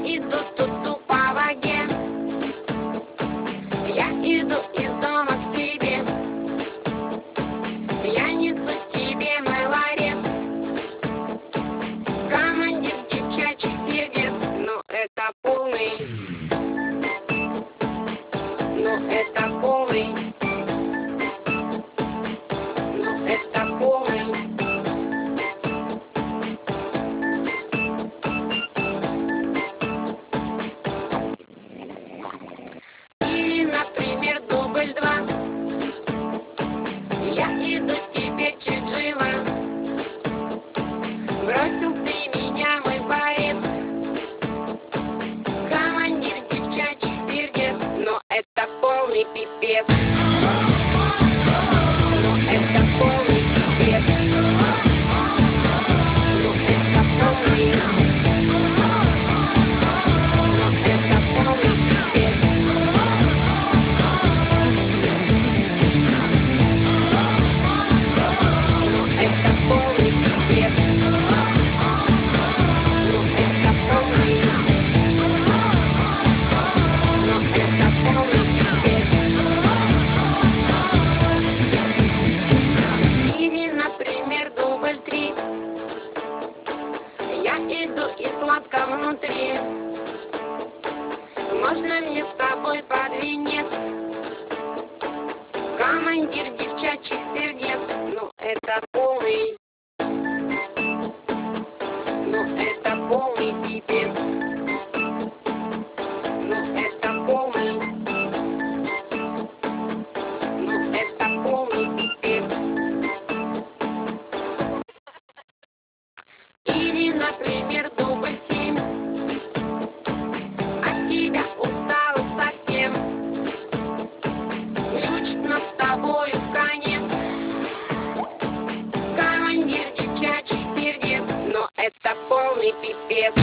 иду тут по воде. Я иду из дома к тебе. Я несу тебе мой ларец. Командир девчачьих сердец. Но это полный. Но это полный. Но это полный. Или, например, дубль 2. Я иду теперь чуть живо. Бросил ты меня, мой борец. Командир девчачьих сердец. Но это полный пипец. Но это полный пипец. Но это полный. Но это полный пипец. Но это полный пипец. Но это полный. Но это полный пипец. Или, например, дубль 3. Я иду и сладко внутри. Можно мне с тобой под венец? Командир девчачьих сердец. Ну это полный. Ну это полный пипец. Ну это полный. Ну это полный пипец. Или, например, дубль 7. От тебя устала совсем. Ключ над тобою конец. Командир девчачьих сердец. Но это полный пипец.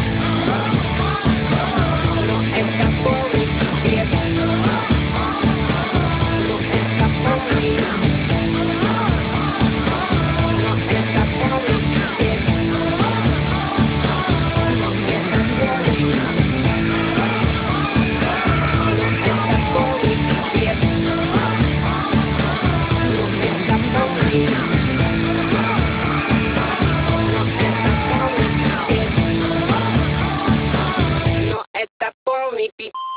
Но это полный пипец. Но это полный. Но это полный пипец. Но это полный. Но это полный пипец. Но это полный. Но это полный пипец. Но это полный пипец.